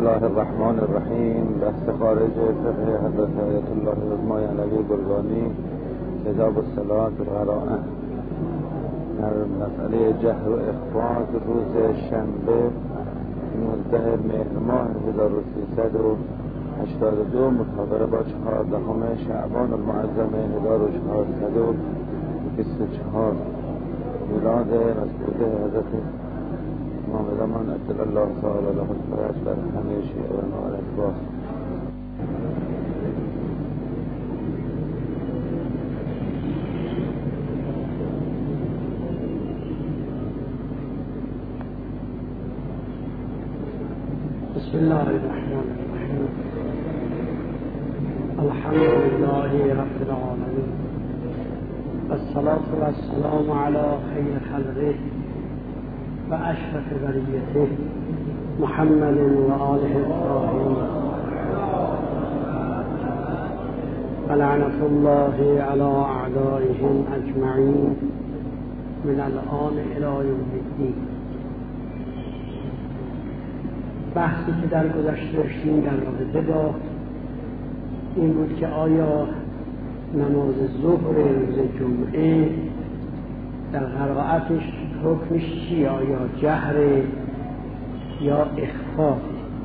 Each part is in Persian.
الله الرحمن الرحیم. بحث خارج فقه حضرت آیت الله العظمی علوی گرگانی، کتاب الصلاة القرائن، در مسئله جهر و اخفاء روز شنبه 19 مهر ماه 1382 مطابق با 14 شعبان المعظم 1424 میلاد مسعوده حضرت امام زمان عجل الله تعالی له الفرج بر همه شیعیان و اتباع. بسم الله الرحمن الرحیم. الحمد لله رب العالمین والصلاة والسلام على خیر خلقه و اشرف بریته محمد و آله الطاهرین و لعنة الله على اعدائهم اجمعین من الآن الی یوم الدین. بحثی که در گذشته داشتیم در رابطه با این بود که آیا نماز ظهر روز جمعه در قرائتش حکمش چیه؟ آیا جهر یا اخفا؟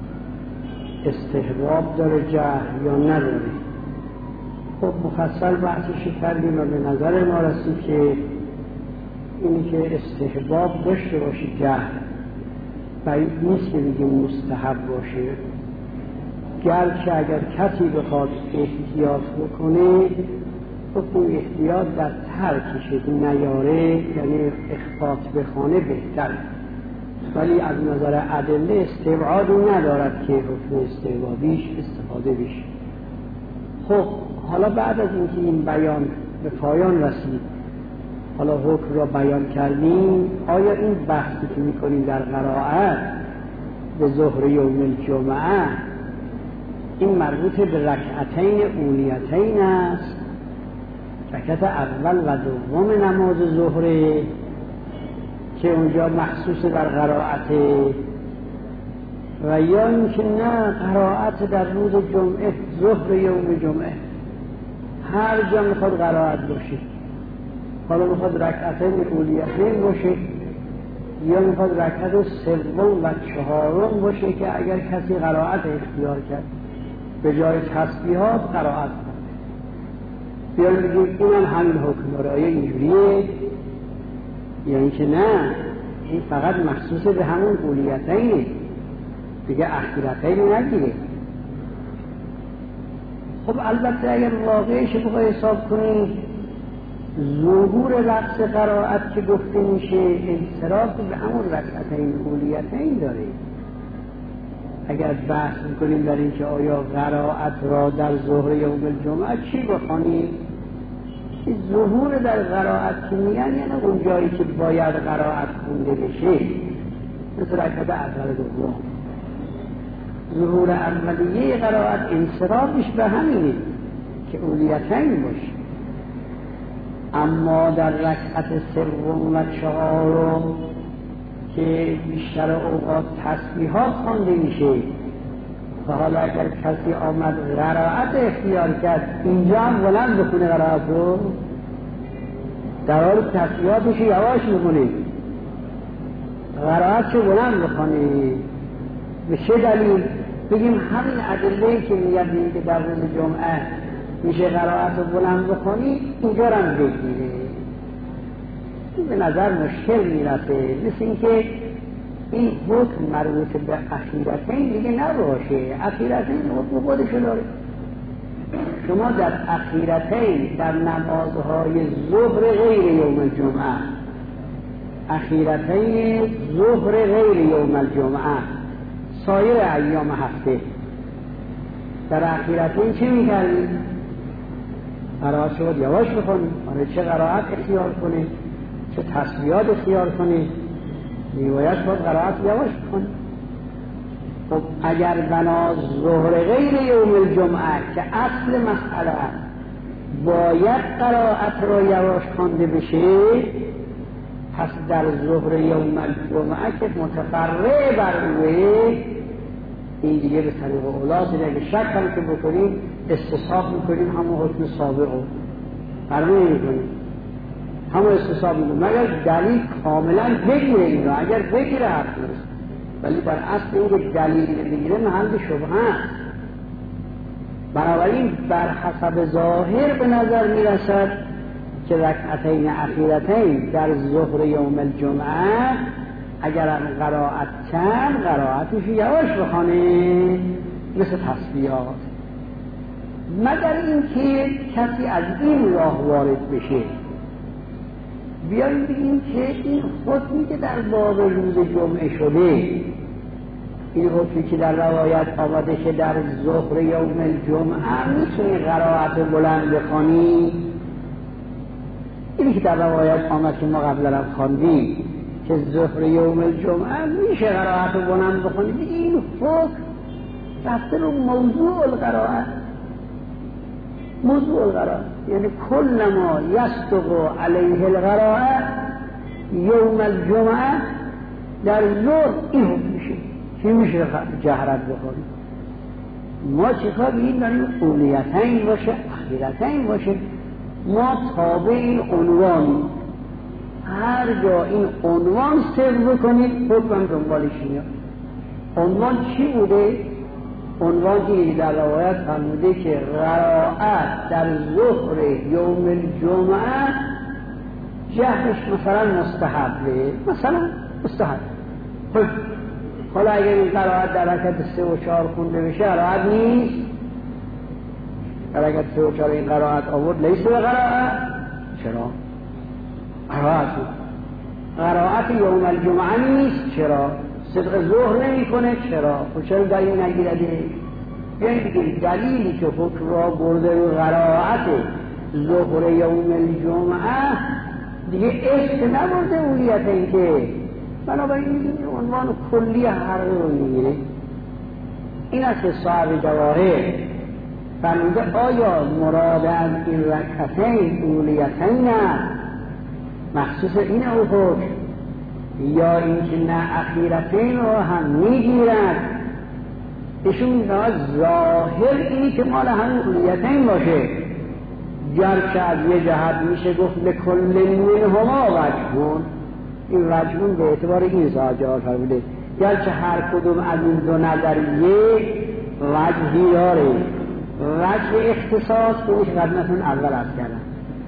استحباب داره جهر یا نداره؟ خب مفصل بحثش کردیم و به نظر ما رسید که اینی که استحباب داشته باشه جهر بعید نیست که بگیم مستحب باشه، گرچه اگر کسی بخواد احتیاط بکنه خب اون احتیاط در ترکشه نیاره، یعنی اخفاء بخانه بهتر، ولی از نظر ادله استبعادی ندارد که حکم استحبابیش استفاده بشه. خب حالا بعد از اینکه این بیان به پایان رسید، حالا حکم را بیان کردیم، آیا این بحثی که میکنیم در قرائت به ظهر یوم الجمعه این مربوط به رکعتین اولیتین است، رکعت اول و دوم نماز ظهر که اونجا مخصوص در قرائت، و یا اینکه نه قرائت در روز جمعه، ظهر یوم جمعه، هر جا میخواد قرائت باشه، حالا میخواد رکعتین اولیتین باشه یا میخواد رکعت سوم و چهارم باشه که اگر کسی قرائت اختیار کرد به جای تسبیحات قرائت کنه، بیان بگیم اینم همین حکم داره. آیا اینجوریه؟ یعنی که نه، این فقط مخصوص به همون اولیتینه دیگه، اخیرتین نگیره. خب البته اگر واقعش بخواه حساب کنیم، ظهور رقص قرائت که گفته میشه انصراف به همون رکعتین اولیتین داره. اگر بحث میکنیم در این که آیا قرائت را در ظهر یوم الجمعه چی بخوانیم، این ظهور در قرائت که میگن یعنی اون جایی که باید قرائت خونده بشه، مثل رکعت اول دوم. ظهور اولیه قرائت انصرافش به همینه که اولیتین باشه، اما در رکعت سوم و چهارم که بیشتر اوقات تسبیحات خوانده میشه، و حالا اگر کسی آمد قرائت اختیار کرد اینجا هم بلند بخونه قرائت رو، در حال تسبیحاتش یواش میکنه، قرائت رو بلند بخونه. به چه دلیل؟ بگیم همین ادله‌ای که میگردیم که در روز جمعه میشه قرائت رو بلند بخونی، اینجا رو هم بگیره. این به نظر مشکل میرسه، مثل این که این حکم مربوط به اخیرتین دیگه نباشه. اخیرتین حکم خودشو داره. شما در اخیرتین در نمازهای ظهر غیر یوم الجمعه، اخیرتین ظهر غیر یوم الجمعه، سایر ایام هفته، در اخیرتین چی میکردی؟ قرائت شد یواش بخونی، چه قرائت اختیار کنی، چه تسبیحات اختیار کنی، میبایش باید قرائت یواش بخونی. خب اگر بنا ظهر غیر یوم الجمعه که اصل مسئله باید قرائت را یواش خوانده بشه، پس در ظهر یوم الجمعه که متفرع بر اوه این دیگه به طریق اولا دیگه اگه شک هم که بکنیم استصحاب میکنیم همون حکم سابق رو فرمون میکنیم همون استصحاب میکنیم مگر دلیل کاملا بگیره این رو. اگر بگیره حق نیست، ولی بر اصل اینکه دلیل بگیره محل شبهه است. بنابراین بر حسب ظاهر به نظر میرسد که رکعتین اخیرتین در ظهر یوم الجمعه اگر قرائت چند قرائتش یواش بخوانه مثل تسبیحات، مگر اینکه کسی از این راه وارد بشه. بیاییم بگیم که این حکمی که در باب روز جمعه شده، این حکمی که در روایت آمده که در ظهر یوم الجمعه میتونی قرائت بلند بخوانی، اینی که در روایت آمد که ما قبلا هم خواندیم که ظهر یوم الجمعه میشه قرائت بلند بخوانی، دیگه این حکم رفته رو موضوع القرائت. موضوع القرائت یعنی کل ما یصدق علیه القرائت یوم الجمعه در ظهر این حکم میشه که میشه جهرت بخوانی. ما چیکار بگیم داریم اولیتین باشه اخیرتین باشه، ما تابع این عنوانی، هر جا این عنوان سر بکنید حکم دنبالش میاد. عنوان چی بوده؟ عنوان که در روایت فرموده که قرائت در ظهر یوم الجمعه جهرش مثلا مستحبه، مثلا مستحب. حالا اگر این قرائت در رکعت 3 و 4 خونده بشه قرائت نیست، در رکعت 3 و 4 این قرائت آورد لیس به قرائت. چرا؟ قرائت یوم الجمعه نیست. چرا؟ صدق ظهر نمی کنه. چرا؟ و چرا دلیل نگیرده؟ یعنی دیگه دلیلی که حکم را برده رو قرائت ظهر یوم الجمعه دیگه عشق نبرده اولیت این که بنابراین این عنوان کلی هر رو میگیره. این است که صاحب جواهر فرموده آیا مراد از این رکعتین اولیتین نه مخصوص این حکم یا اینکه نه اخیرتین رو هم میگیرد؟ ایشون میگه ظاهر اینی که مال همین اولیتین باشه، گرچه از یه جهت میشه گفت لکل منهما وجهون، این وجهون به اعتبار این زاجار فرموده گرچه هر کدوم از این دو نظریه وجهی داره. وجه اختصاص که اونش قدمتون اول از کردن،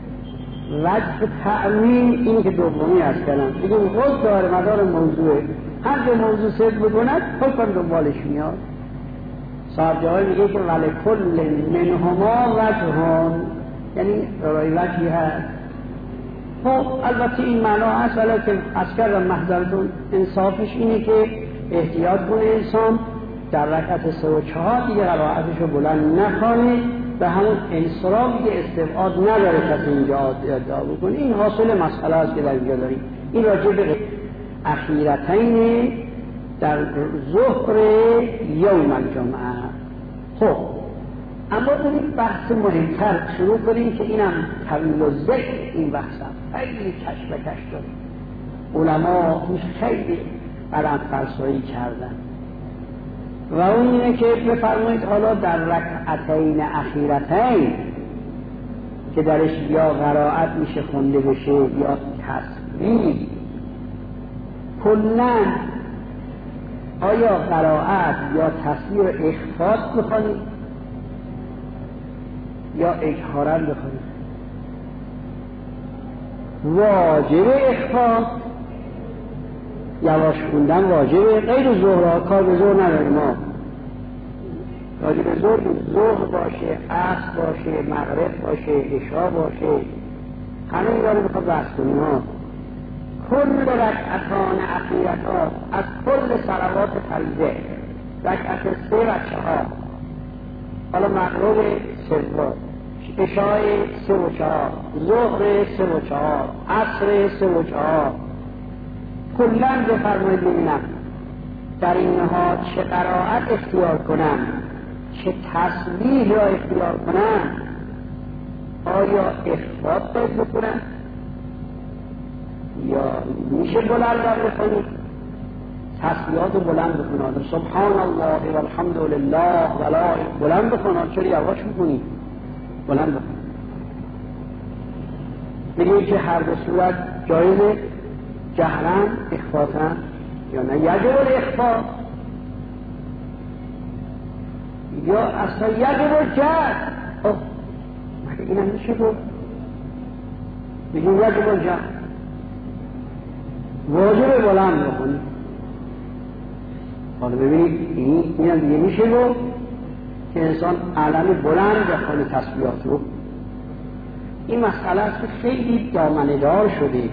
وجه تعمیم اینی که دومی از کردن، دیگه خود داره مدار موضوعه، هر جا موضوع صدق بکند حکم دنبالش میاد. صاحب جواب میگه که ولکل منهما وجهون، یعنی وجهی هست. خب البته این معنا هست، ولیکن از کردم محضرتون انصافش اینه که احتیاط کنه انسان در رکعت 3 و 4 دیگه قرائتش رو بلند نخوانه و همون انصرافی که استبعاد نداره کسی اینجا ادعا بکنه. این حاصل مسئله است که در اینجا داریم. این راجع به اخیرتین در ظهر یوم الجمعه. خب اما بریم بحث مهمتر شروع کنیم که اینم طویل و ذکر این بحثم خیلی کش و کش داره، علما خیلی برام فرسایی کردن و اون اینه که بفرمایید حالا در رکعتین اخیرتین که درش یا قرائت میشه خونده بشه یا تسبیح، کلن آیا قرائت یا تسبیح رو اخفاض بکنید یا اجهارا بخونید؟ واجب اخفاض، یواش خوندن واجبه، غیر ظهر کار به ظهر نداریم ما. واجب ظهر باشه، عصر باشه، مغرب باشه، عشاء باشه، همه اینا رو میخواد بحث کنیم ها. کل رکعتان اخیرتان از کل صلوات فریضه، رکعت 3 و 4، حالا مغرب 3 عشاء 3 و 4، ظهر 3 و 4، عصر 3 و 4، کلن بفرمایید ببینم در اینها چه قرائت اختیار کنم، چه تسبیح را اختیار کنم، آیا اخفاض باید بکنم یا میشه بلند را بخونید؟ تسبیحات رو بلند بخونن، سبحان الله و الحمد لله و لا بلند بخونن. چرا یواش میکنی؟ بلند بخون. میگه که هر دو صورت جایزه، جهرن اخفاتن یا نه یجب الاخفا یا اصلا یجب الجهر. این هم میشه گفت بگیم یجب الجهر، واجب بلند بخونی. حالا ببینید این هم دیگه میشه گفت که انسان علم بلند بخونه تسبیحات رو. این مسئله است که خیلی دامنه دار شده،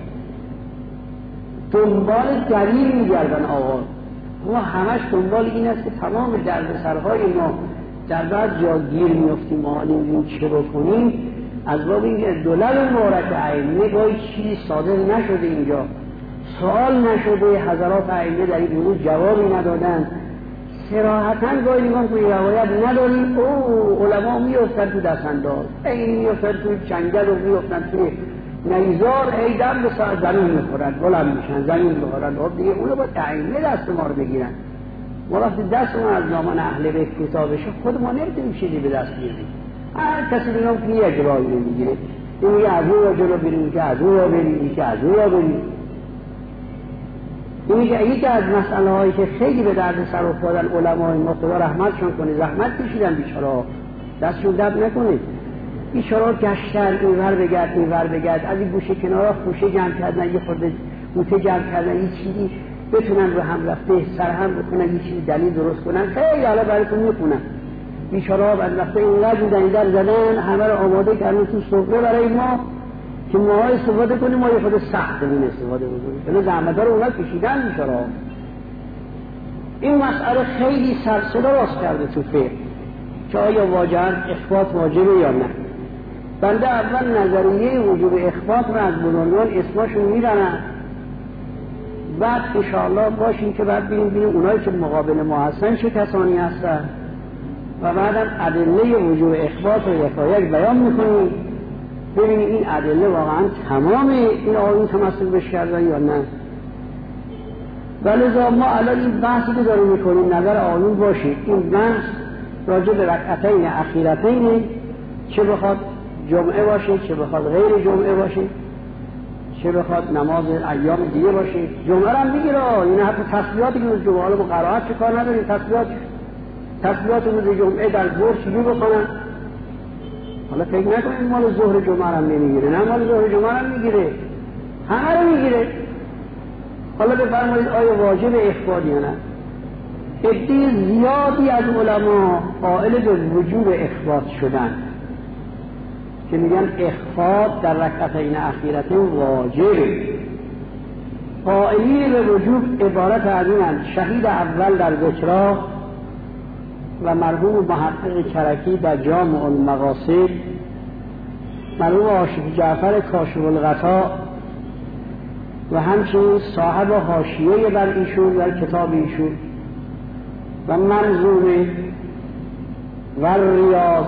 دنبال دلیل میگردن آقا. ما همش دنبال این است که تمام دردسرهای ما در بعض جا گیر میفتیم، ما نمیدونیم چه بکنیم. از باب این دلل مبارک ائمه گاهی چیزی صادر نشده، اینجا سوال نشده، حضرات ائمه در این امور جوابی ندادن. صراحتاً گاهی میگن که روایت نداریم، علما میافتن تو دستانداز، این میافتن تو چنگل و میافتن تو نیزار، ای دم به ساعت زمین میخورن، بلند میشن، زمین میخورن. دیگه اونو با ائمه دست ما رو بگیرن. ما وقتی دست ما از نامان اهل بیت کتابشه، خود ما نمیتونیم چیزی به دست بیاریم. هر کسی بگم که یه اجرایی نمیگیره، این میگه از اون را جلو بریم، که از اون را بریم، که از اون را بریم. این میگه یکی از مسئله هایی که خیلی به درد سر افتادن علمای ما، خدا رحمتشون کنه، زحمت کشیدن بیچاره‌ها، دستشون درد نکنه. بیچاره‌ها گشتن اینور بگرد اینور بگرد، از این گوشه کنارا خوشه جمع کردن، یه خورده بوته جمع کردن، یه چیزی بتونن رو هم رفته سر هم بکنن، یه چیزی دلیل درست کنن. خیلی حالا براتون میخونن. بیچاره‌ها بعد وقتا اینقدر در زدن، همه رو آماده کردن تو سفره برای ما که ما استفاده کنیم، ما یه خود سخت کنیم استفاده بکنیم. یعنی زحمت‌ها رو اونا کشیدن بیچاره‌ها. این مسئله خیلی سر صدا راست کرده تو فقه که آیا واجباً اخفات واجبه یا نه. بنده اول نظریه وجوب اخفات رو از بزرگان اسمشون میدنن، بعد انشاءالله باشیم که بعد ببینیم اونایی که مقابل ما هستن چه کسانی هستن و بعدم ادله وجوب اخفات رو یکایک بیان میکنیم، ببینیم این ادله واقعا تمام این آیون تمثل بش کردن یا نه. ولذا ما الان این بحثی که داریم میکنیم نظر آیون باشید. این بحث راجع به رکعتین اخیرتین، چه بخواد جمعه باشه، چه بخواد غیر جمعه باشه، چه بخواد نماز ایام دیگه باشه. جمعه هم میگیره، این حتی تسبیحاتی که روز جمعه حالا با قرائت چه کار نداریم، تسبیحات روز جمعه در ظهر چجوری بکنن. حالا فکر نکنید مال ظهر جمعه هم نمیگیره، نه مال ظهر جمعه هم میگیره، همه رو میگیره. حالا بفرمایید آیا واجب اخفاء یا نه؟ عده زیادی از علما قائل به وجوب اخفاء شدن که میگن اخفاء در رکعتین اخیرتین واجبه. قائلین به وجوب عبارت از اینند: شهید اول در ذکرا و مرحوم محقق کرکی در جامع المقاصد، مرحوم آشف جعفر کاشف الغطا و همچنین صاحب حاشیه بر ایشون در کتاب ایشون و منظومه و ریاض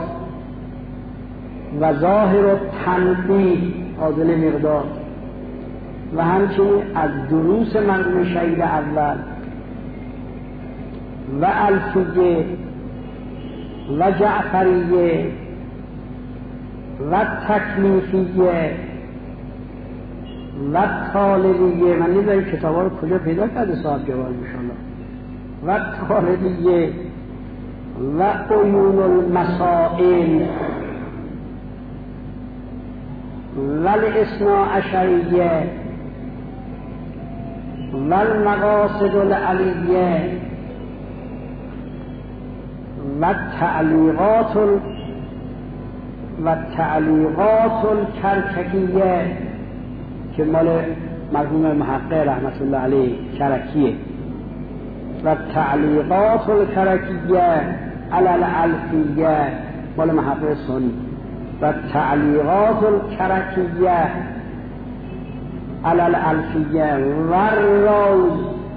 و ظاهر و تنبیه عادل مقدار و همچنین از دروس مرحوم شهید اول و الفیه و جعفریه و تکلیفیه و طالبیه. من نمیدونم کتاب ها رو کجا پیدا کرده صاحب جوال انشاءالله. و طالبیه و عیون المسائل و الاثنا عشریه و المقاصد العلیه و تعلیقات الکرکیه که مال مرحوم محقق رحمت الله علیه کرکیه، و تعلیقات الکرکیه علی الالفیه مال محقق سنی، و تعلیقات الکرکیه علی الالفیه و الروض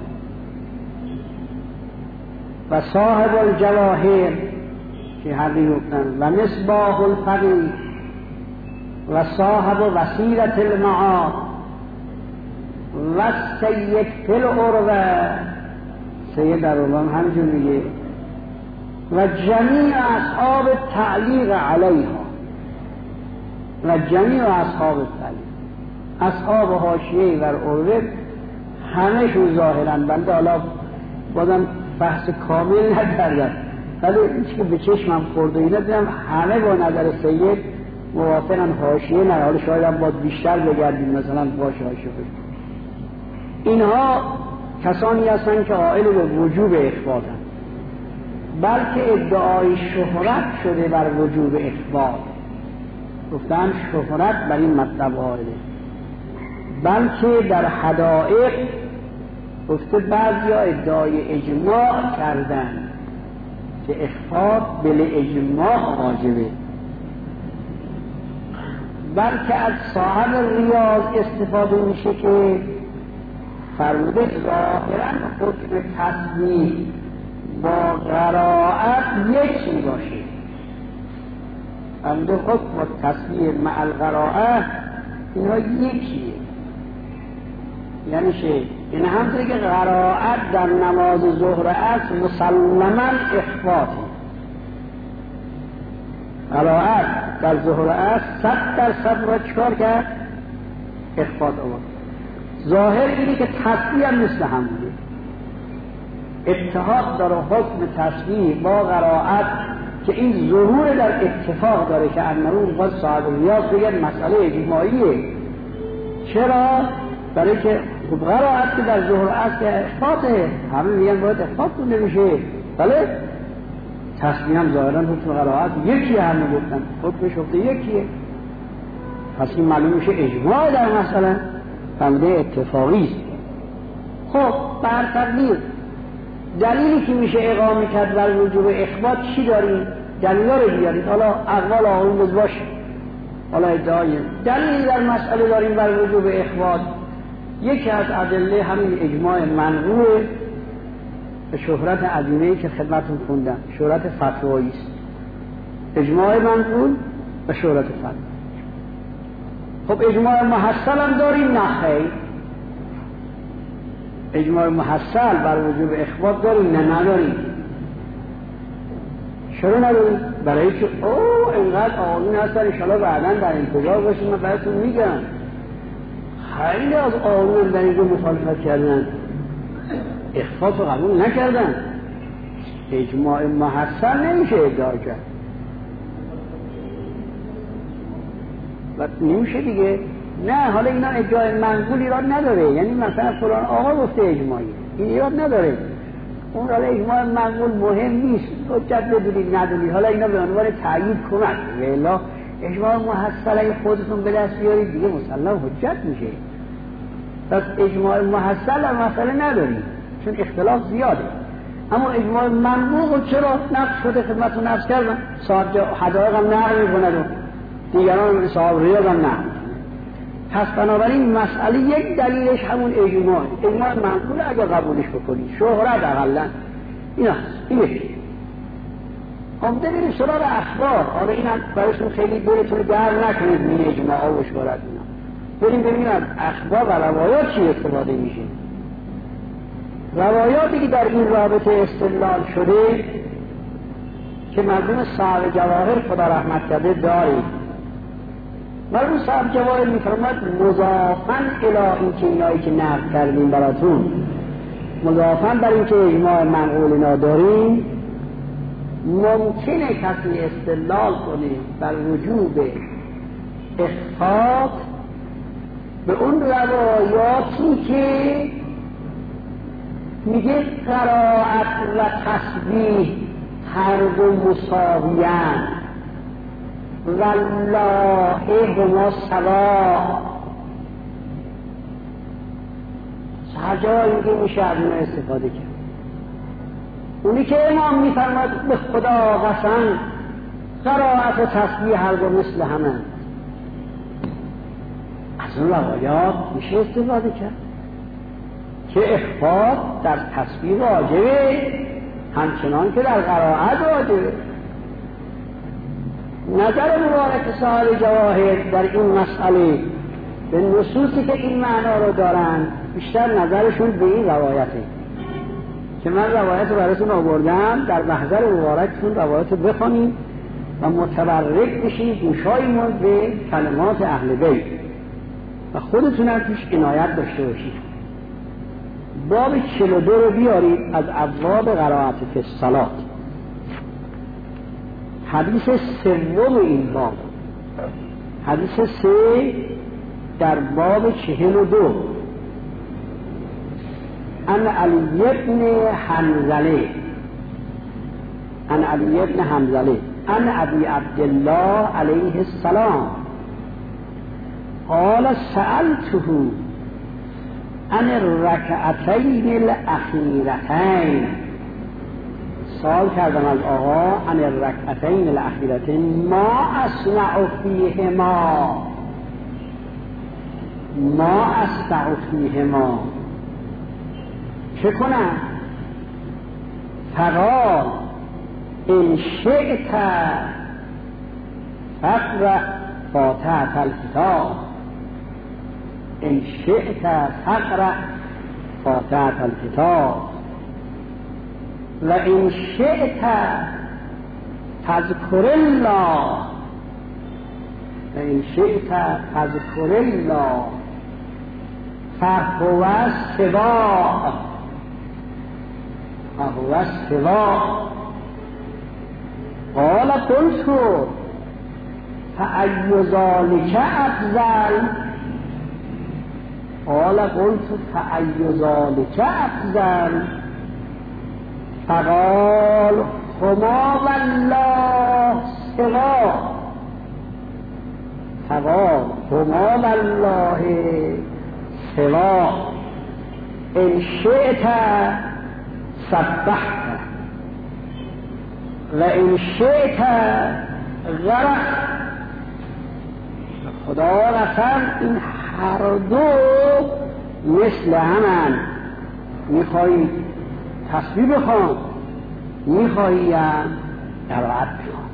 و صاحب الجواهر که حقی گفتن و مصباح الفقیه و صاحب وسیلة المعاد و سید فی العروة سید در اولام همجور میگه و جمیع اصحاب تعلیق علیها، و جمیع اصحاب تعلیق، اصحاب حاشیه و اروه همه شون ظاهرن. بنده حالا بازم بحث کامل نکردم، ولی هیچ که به چشمم خورده اینا دیدم همه با نظر سید موافقن، حاشیه نه. حالا شاید هم باید بیشتر بگردیم مثلا باشه حاشیه. اینها کسانی هستن که قائل به وجوب اخبارن، بلکه ادعای شهرت شده بر وجوب اخبار. گفتن شهرت بر این مطلب قائله، بلکه در حدائق گفته بعضیا ادعای اجماع کردن که اخبار بل اجماع واجبه، بلکه از صاحب ریاض استفاده میشه که فرموده ظاهرا حکم تصمیح با قرائت یکی باشه. فرموده حکم تصمیح مع القرائت اینها یکیه، یعنی چه؟ این همطوری که قرائت در نماز ظهر است مسلماً اخفاطی، قرائت در ظهر است 100% را چکار کرد؟ اخفاط آورد. ظاهر اینه که تصحیح هم مثل هم بوده، اتحاد داره حکم تصحیح با قرائت که این ظهور در اتفاق داره که انمون باید صاحب ریاض بگن مسئله اجماعیه. چرا؟ برای که قرائت که در ظهر است که اخفاطه، همه میگن باید اخفاط کنده میشه، بله تصحیح هم ظاهرا حکم قرائت یکیه، همه گفتن حکم شفته یکیه، پس این معلوم میشه اجماع در مسئله فهمده اتفاقی است. خب بر تقدیر دلیلی که میشه اقامه کرد بر وجوب اخبات چی داریم؟ دلیلا رو بیارید، حالا اقوال آقایون باشه، حالا ادعای دلیلی در مسئله داریم بر وجوب اخبات. یکی از ادله همین اجماع منقول به شهرت عظیمه‌ای که خدمتتون خوندم، شهرت فتوایی است. اجماع منقول به شهرت فتوایی. خب اجماع محصل هم داریم؟ نه خیر. اجماع محصل بر وجوب اخبات داریم؟ نه نداریم. چرا نداریم؟ برای که اینقدر آقایون هستن انشاءالله بعداً در انتظار باشیم من براتون میگم. خیلی از آقایون در اینجا مخالفت کردن، اخبات رو قبول نکردن. اجماع محصل نمیشه ادعا کرد و نمیشه دیگه. نه حالا اینا ادعای منقول ایراد نداره، یعنی مثلا فلان آقا گفته اجماعی، این ایراد نداره. اون حالا اجماع منقول مهم نیست، حجت بدونید ندونید، حالا اینا به عنوان تأیید کمک. والا اجماع محصل اگه خودتون به دست بیارید دیگه مسلم حجت میشه. پس اجماع محصل هم مسئله نداریم چون اختلاف زیاده. اما اجماع منقول چرا نقص شده؟ خدمتتون عرض کردم صاحب حدائق هم نقل میکنه و دیگران صاحب ریاض هم نقل. پس بنابراین مسئله یک دلیلش همون اجماع منقول اگه قبولش بکنید شهرت اقلا این هست. این یکی. خب بریم سراغ اخبار. حالا این هم برایشون خیلی دلتون گرم نکنید این اجماع و شهرت اینا. بریم ببینیم از اخبار و روایات چی استفاده میشه. روایاتی که در این رابطه استدلال شده که مرحوم صاحب جواهر خدا رحمت کرده دارید. مرحوم صاحب جواهر میفرماید مضافاً الی این که اینایی که نقل کردیم براتون، مضافاً بر این که اجماع منقول اینا داریم، ممکنه کسی استدلال کنه بر وجوب اخفاق به اون روایاتی که میگه قرائت و تسبیح هر دو مساویان والله هما سوا. هر جایی که میشه از اون استفاده کرد. اونی که امام میفرماید به خدا قسم قرائت و تسبیح هر دو مثل همه، از اون روایات میشه استفاده کرد که اخفاق در تسبیح واجبه همچنان که در قرائت واجبه. نظر مبارک صاحب جواهر در این مسئله به نصوصی که این معنا رو دارن بیشتر نظرشون به این روایته که من روایت رو براتون آوردم، در محضر مبارکتون روایت رو بخونید و متبرک بشید گوشایمون به کلمات اهل بیت و خودتون هم توش عنایت داشته باشید. باب 42 رو بیارید از ابواب قرائت فی الصلاة، حدیث سوم این باب، حدیث 3 در باب 42. عن علی بن حنظله، عن علی بن حنظله عن ابی عبدالله علیه السلام قال سألته عن الرکعتین الاخیرتین، سوال کردم از آقا عن الرکعتین الاخیرتین ما اسمع فیهما، ما اسمع فیهما، چه کنم؟ فقال ان شئت فاقرأ فاتحة الكتاب، ان شئت فاقرأ فاتحة الكتاب و ان شئت فاذكر الله، و ان شئت فاذكر الله فهو السواء، فهو السواء. قال قلت فأي ذلك أفضل، قال قلت فأي ذلك أفضل، فقال هما والله سواء، فقال هما والله سواء، إن شئت سبحت و ان شئت غرق. خدا رسول این هر دو مثل همن، میخوایی تسبیح بخوان، میخوایی قرائت بخوان.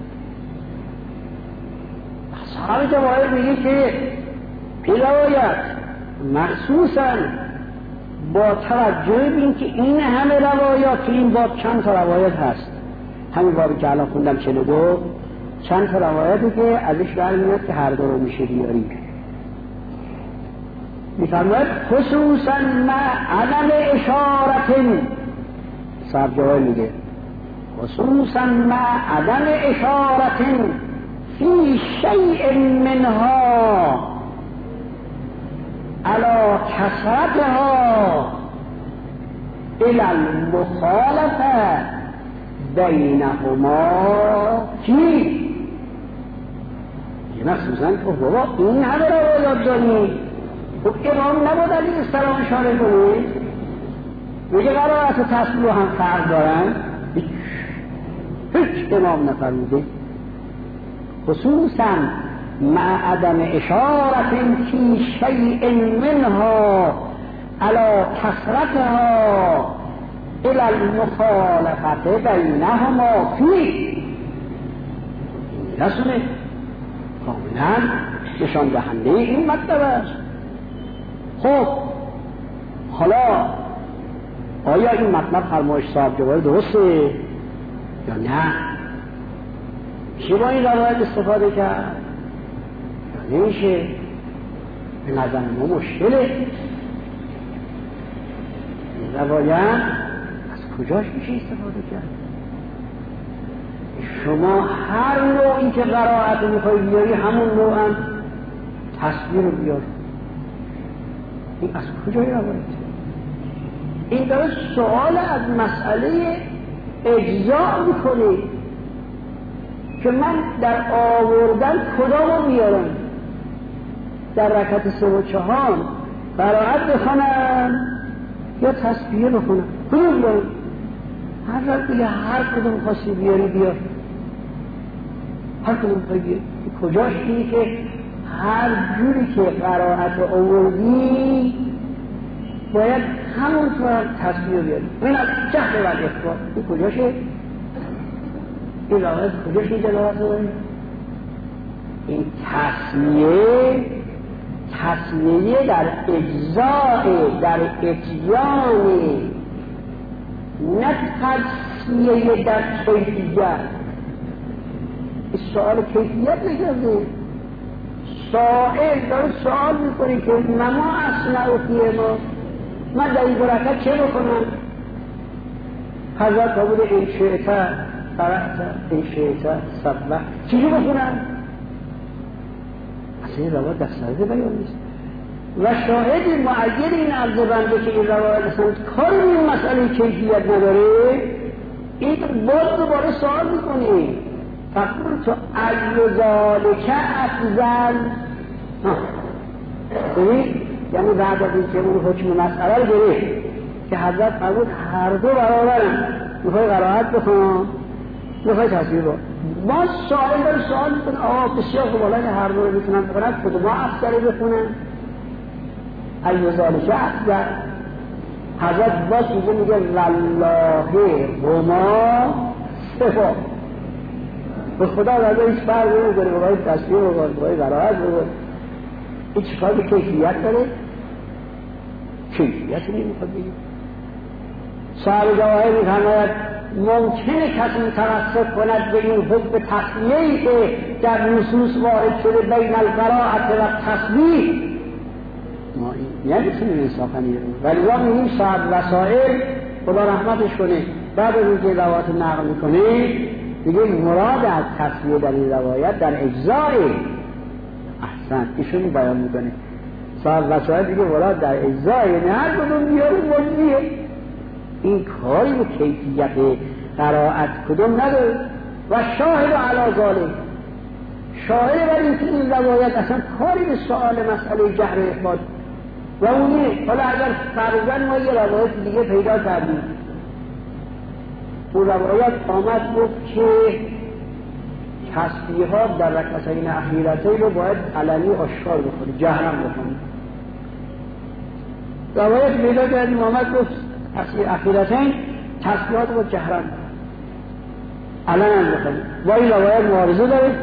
اصحاب جواهر میگه که این روایت مخصوصا با توجه بین که این همه روایات تو این باب چند تا روایت هست، همین بابی که الان خوندم 42، چند تا روایتی که ازش برمیاد که هر دو رو میشه بیاری. میفرماید خصوصا مع عدم اشارت، صاحب جواب میگه خصوصا مع عدم اشارت فی شیء منها علی کثرتها الی المخالفه بینهما کی؟ یه مخصوصا که بابا این همه روایات داریم، خب امام نبود علیه السلام اشاره کنید؟ میگه قرائت و تسبیح هم فرق دارن؟ هیچ امام نفرموده. خصوصا مع عدم اشارت فی شیء منها علی کثرتها الى المخالفت بینهما فی، رسوله کاملا نشان دهنده این مطلب است. خب حالا آیا این مطلب فرمایش صاحب جواب درسته یا نه؟ میشه با این روایت استفاده کرد یا نمیشه؟ به نظر ما مشکله. این روایت کجاش میشه استفاده کرد؟ شما هر نوعی که قرائت رو میخوایی بیاری همون نوع هم تصویر رو بیار. این از کجای روایت؟ این داره سوال از مسئله اجزا میکنه که من در آوردن کدامو بیارم، در رکعت 3 و 4 قرائت بخونم یا تسبیح بخونم، کدوم بیارم؟ هر وقت دیگه هر کدوم خواستی بیاری بیار، هر کدوم خواستی بیاری. کجاش اینی که هر جوری که قرائت آوردی باید همونطور تسبیح بیاری. این از جهل و اخبار این کجاشه؟ این روایت کجاش این دلالت داره؟ این تسمیه در اجزاء، در اتیان نه تجزیه در کیفیت. این سوال کیفیت نگرده، سائل داره سوال میکنه که نما اصلا فیه ما، من در این برکت چه بکنم؟ حضرت قبول این شیطه قرأت این شیطه سبه چیزی بکنم؟ اصلا این روایت در سرده بیان نیست و شاهد معید این عرض بنده که این روایت اصلا کار این مسئله کیفیت نداره، این باز دوباره سوال میکنه فقط تو ای ذالک افضل. یعنی بعد از اینکه اون حکم مسئله رو گرفت که حضرت فرمود هر دو برابرن، میخوای قرائت بکن میخوای تصویر با ما سوال داره سوال میکنه آقا بسیار خوب حالا هر دو رو میتونن بکنن کدوم افضل بخونن ای ذالک افضل. حضرت باز اینجا میگه والله هما صفا، به خدا رضا هیچ فرقی نمی‌کنه برای تصویر و برای قرائت و این چیکار به کیفیت داره؟ کیفیت نمیخواد بگیم. صاحب جواهر می‌فرماید ممکنه کسی متوسط کند به این حکم تصویری که در نصوص وارد شده بین القرائت و تصویر، ما این نمیتونیم انصافا بگیم، ولی ما میگیم صاحب وسائل خدا رحمتش کنه بعد از اینکه روایت نقل میکنه دیگه مراد از تصویر در این روایت در اجزای احسن ایشون بیان میکنه صاحب وسائل دیگه مراد در اجزای، نه هر کدوم بیاره مجزیه. این کاری به کیفیت قرائت کدوم نداره و شاهد علی ذالک، شاهد بر اینکه این روایت اصلا کاری به سؤال مسئله جهر و اخبار و اونه. حالا اگر فرضاً ما یه روایت دیگه پیدا کردیم، اون روایت آمد گفت که تسبیحات در رکعتین اخیرتین رو باید علنی آشکار بکنی، جهرم بکنی. روایت پیدا کردیم آمد گفت اخیرتین تسبیحات رو جهرم علنی بکنی و این روایت معارضه داره.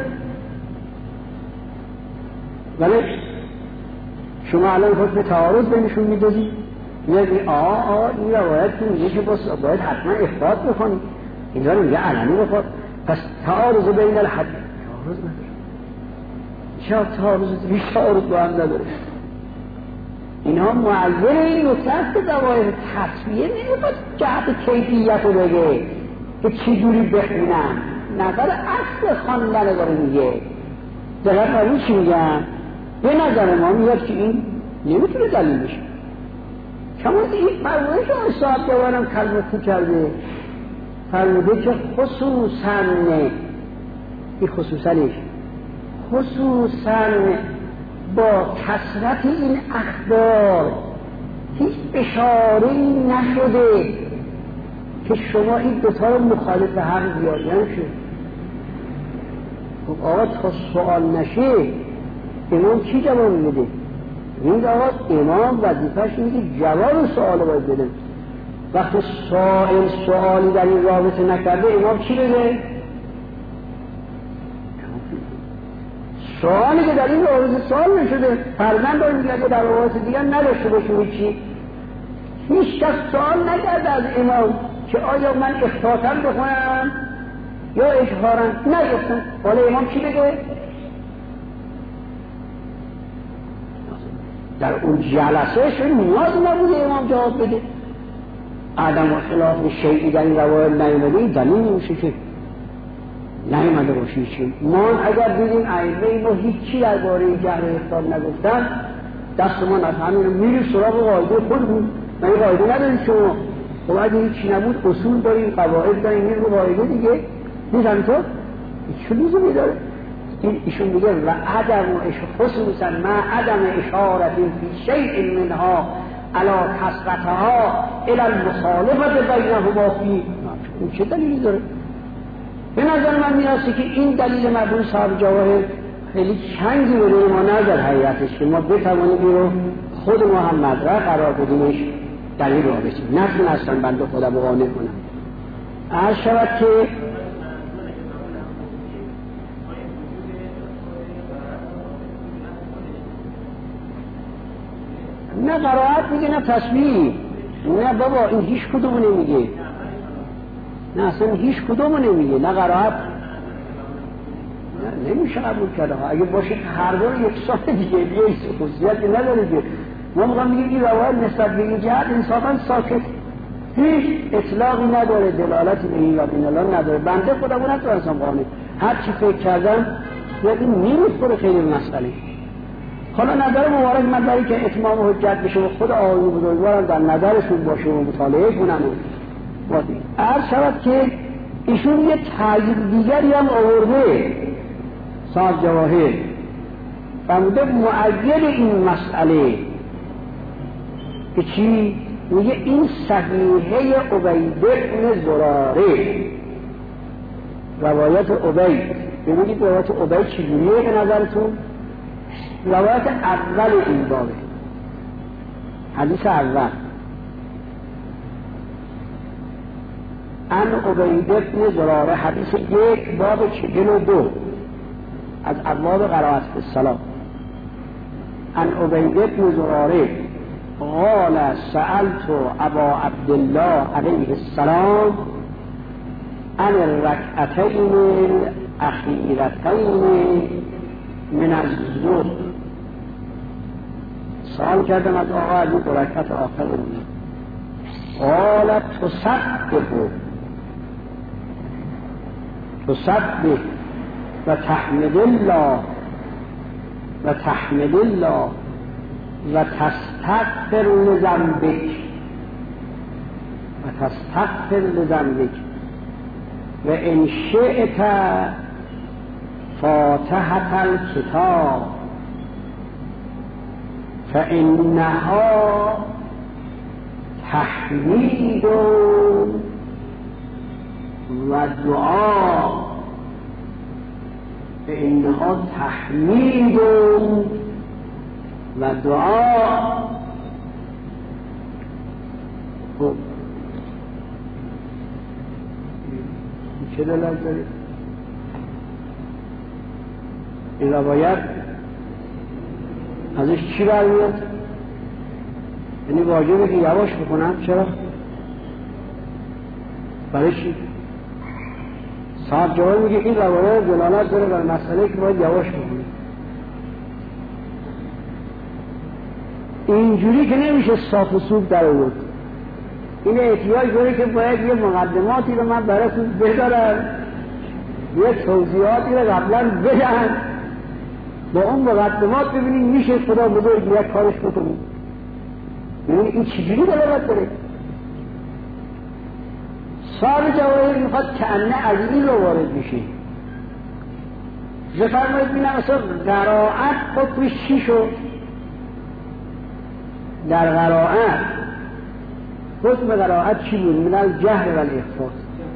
ولی شما الان حکم تعارض بینشون میدازی، میگه این روایت که میگه که باید حتما اثبات بکنی، اینجا رو میگه علنی بکن، پس تعارض بین الحد تعارض نداره. چرا تعارض هیچ تعارض با هم نداره؟ اینها معیر این نکته است که ظواهر تصویه نمیخواد جهت کیفیت رو بگه که چجوری بخونم، نظر اصل خواندن داره میگه. دقیق قبول چی میگم؟ به نظر ما میاد که این نمیتونه دلیل بشه. شما این فرمایش رو اصحاب دوارم کلمه کرده، فرموده که خصوصا این خصوصا با کثرت این اخبار هیچ اشاره‌ای نشده که شما این دوتا رو مخالف هم بیاریم شد. خب آقا تا سوال نشه امام کی جواب میده؟ این آقا امام وظیفه‌ش اینه که جواب سوال باید بده. وقتی سائل سوالی در این رابطه نکرده امام چی بده؟ سوالی که در این رابطه سوال نشده فرزند باید میگه در رابطه دیگر نداشته باشه چی؟ هیچ کس سوال نکرده از امام که آیا من اخطاطاً بخونم یا اجهاراً نگفتم. حالا امام چی بگه؟ در اون جلسه شد نیاز نبوده امام جواب بده. عدم و خلاف شیعی در این روایت نیامده دلیل نمیشه که نیامده باشه. چی ما اگر دیدیم ائمه ما هیچی درباره جهر و اخطاب نگفتن، دست ما از همین رو میریم سراغ قاعده خودمون. من این قاعده نداریم شما، خب اگه هیچی نبود اصول داریم، قواعد داریم، این رو قاعده دیگه نیزم تو چه لزومی داره؟ ایشون میگه و عدم خصوصا ما عدم اشارت فی شیء منها علی کثرتها الی المخالفت بینهما فی، این چه دلیلی داره؟ به نظر من میرسه که این دلیل مرحوم صاحب جواهر خیلی چنگی به روی ما نظر حقیقتش که ما بتوانیم این رو خود ما هم مدرک قرار بدیمش دلیل رو بسیم، نتون اصلا بنده خودم رو قانع کنم. عرض شود که نه قرائت میگه نه تسبیح، نه بابا این هیچ کدوم نمیگه. نه اصلا هیچ کدومو نمیگه، نه قرائت نه نمیشه قبول کرده. اگه باشه هر دو یک سال دیگه یه خصوصیتی نداره که ما میگم میگه این روایت نسبت به این جهت انصافا ساکت، هیچ اطلاقی نداره، دلالتی به این و این الان نداره. بنده خودمو نتونستم قانع، هر چی فکر کردم این نمیخوره خیلی مسئله. حالا نظر مبارک مداری که اتمام حجت بشه و خود آقایون بزرگوارم در نظرشون باشه و مطالعه کنن و عرض شود که ایشون یه تأیید دیگری هم آورده صاحب جواهر فرموده مؤید این مسئله که چی؟ میگه این صحیحه عبید بن زراره، روایت عبید. ببینید روایت عبید چجوریه به نظرتون؟ روایت اول این بابه، حدیث اول ان عبید بن زراره، حدیث 1 باب 42 از ابواب قرائت فی الصلاة. ان عبید بن زراره قال سألت ابا عبدالله علیه السلام عن الرکعتین الاخیرتین من الظهر. سوال کردم از آقا از این رکعت آخر بود. قال تصبح و تحمد الله و تحمد الله و تستغفر لذنبک و ان شئت فاتحة الكتاب فإنها تحمید و دعا، فإنها تحمید و دعا. چه دلالت داره این روایت؟ ازش چی برمیاد؟ یعنی واجبه که یواش بکنم. چرا؟ برای چی؟ صاحب جواب میگه این روایت دلالت داره بر مسئله که باید یواش بکنیم. اینجوری که نمیشه صاف و سوب در آورد. این احتیاج داره که باید یه مقدماتی رو من براتون بذارم، یه توضیحاتی رو قبلا بدم، با اون مقدمات ببینید میشه خدا بزرگ یک کارش بکنید. ببینید این چجوری دلالت داره. صاحب جواهر میخواد کأنه از این رو وارد میشه. بفرمایید ببینم اصلا قرائت حکمش چی شد؟ در قرائت حکم قرائت چی بود؟ من الجهر و الاخفاء.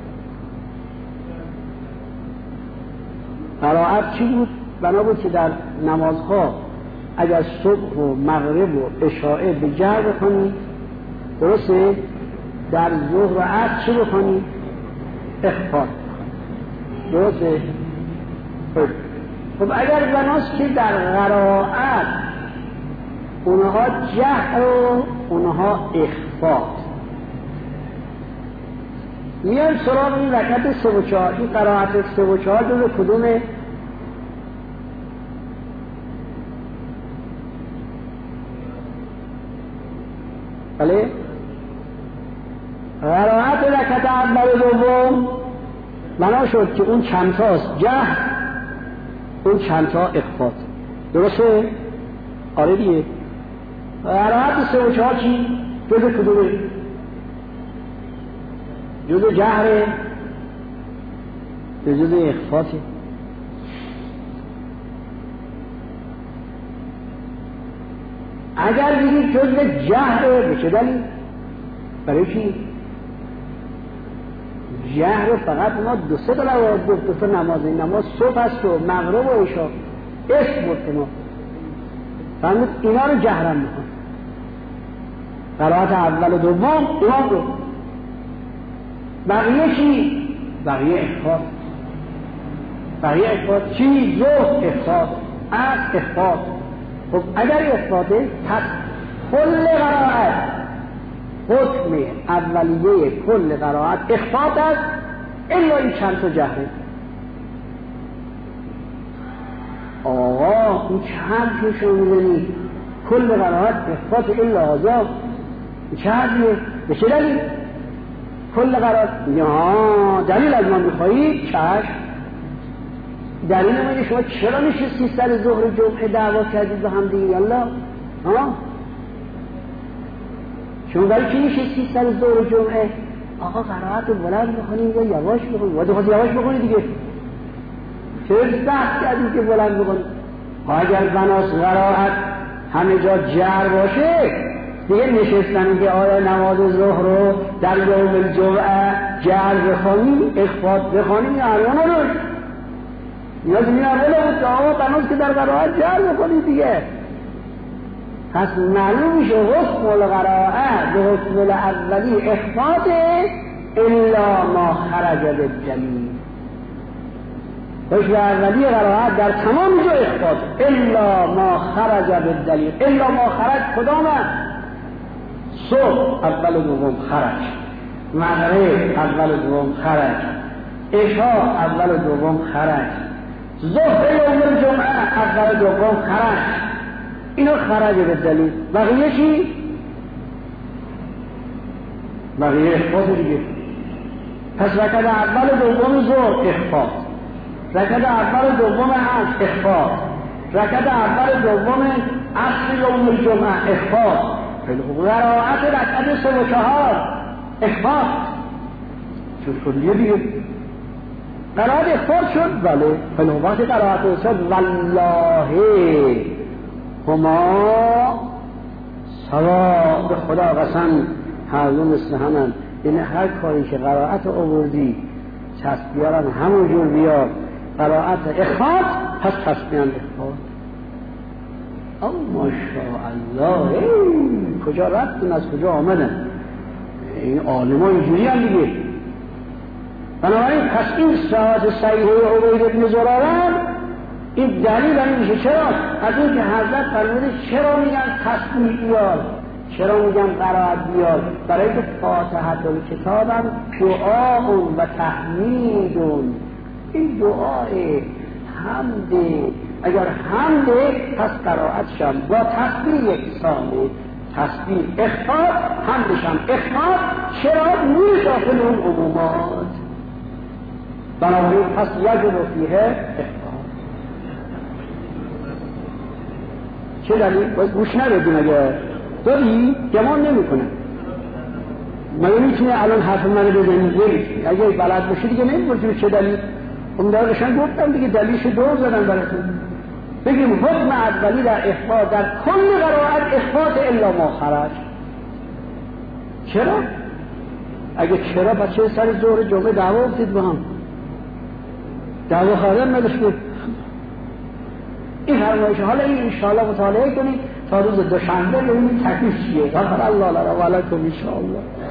قرائت چی بود؟ بنا بود که در نمازها اگر صبح و مغرب و عشاء به جهر بخونید، درسته؟ در ظهر و عصر چی بخونید؟ اخفاء، درسته؟ خب اگر بناست که در قرائت اونها جهر و اونها اخفاء، میان سراغ این رکعت 3 و 4، این قرائت 3 و 4 جزو کدومه؟ بله؟ قرائت رکعت اول و دوم بنا شد که اون چند تاست جهر، اون چند تا اخفاء، درسته؟ آره دیگه. قرائت 3 و 4 چی؟ جزو کدومه؟ جزو جهره به جزو اخفاته. اگر بگید جزو جهره به چه دلیل؟ برای چی؟ جهر فقط ما 2-3 تا گفت، 2 تا نماز صبح است و مغرب و عشاء اسم بود ما فهمید اینا رو جهرم میکن. قرائت اول و دوم اینا رو بقیه چی؟ بقیه اخفاء. بقیه اخفاء چی؟ ظهر اخفاء، عصر اخفاء. خب اگر اخفاءه پس کل قرائت حکم اولیه کل قرائت اخفاء است الا این چند تا جهره. آقا این چند که شما میدنی کل قرائت اخفاط الا آزاد چه حدیه؟ به چه دلیل؟ کل قرائت یا دلیل از ما میخواهید؟ چشم. دلیل میگه شما چرا نشستی سر ظهر جمعه دعوا کردید با هم دیگه؟ یالا شما برای چی نشستی سر ظهر جمعه؟ آقا قرائت رو بلند بخونیم یا یواش بخونیم؟ باید خود یواش بخونی دیگه. چرا سخت کردیم که بلند بخونیم؟ اگر بناس قرائت همه جا جر باشه دیگه نشستن که آیا نماز ظهر رو در یوم الجمعه جر بخونیم اخفاض بخونیم یا الان روش نیاز این اوله بود که آقا بناس که در قرائت جر بخونیم دیگه. پس معلوم میشه حکم القرائه به حکم الاولی اخفاض الا ما خرج بالدلیل. حکم اولی قرائت در تمام جا اخفاض الا ما خرج بالدلیل. الا ما خرج کدامه؟ صبح اول و دوم خرج، مغرب اول و دوم خرج، عشاء اول و دوم خرج، ظهر یوم الجمعه اول و دوم خرج. اینو خرج به دلیل. بقیه چی؟ بقیه اخفاض دیگه. پس رکعت اول و دوم ظهر اخفاض، رکعت اول و دوم عصر اخفاض، رکعت اول و دوم عصر یوم الجمعه اخفاض. قرائت رکعت 3 و 4 اخفاض. چون کلیه دیگه قرائت اخفاض شد. بله فلو وقت قرائت شد والله هما سوا، به خدا قسم هر دو مثل همن. یعنی هر کاری که قرائت آوردی تصبیه‌ام همون جور بیار قرائت اخفاض پس تصبیه‌ام اخفاض. ماشاءالله کجا رفتن از کجا آمدن این عالمان اینجوری هم دیگه. بنابراین پس این صحابت صحیحه عبید بن زراران این دلیل هم میشه. چرا؟ از این که حضرت فرموده چرا میگن تصبیح بیار، چرا میگن قرائت بیار؟ برای که فاتحه الکتابم دعا و تحمید. این دعای حمده، اگر حمده پس قرائت شم با تسبیح یکسانه. تسبیح اخفاض، حمدشم اخفاض. چرا؟ نور داخل اون عمومات. بنابراین پس یجب فیه اخفاض. چه دلیل؟ باید گوش ندادیم. اگر داری گمان نمی کنه مگه میتونه الان حرف منو بزنی؟ اگه بلد باشی دیگه نمی‌پرسی چه دلیل. اون دارشان گفتم دیگه دلیلش دور زدن براتون. بگیم حکم اولی در اخفاض در کل قرائت اخفاض الا ما خرج. چرا؟ اگه چرا بچه سر ظهر جمعه دعوا افتید با هم دعوا خواهدن نداشت بود این فرمایش. حالا این انشاءالله مطالعه کنید تا روز دوشنبه ببینید تکلیف چیه. الله لنا و لکم انشاءالله.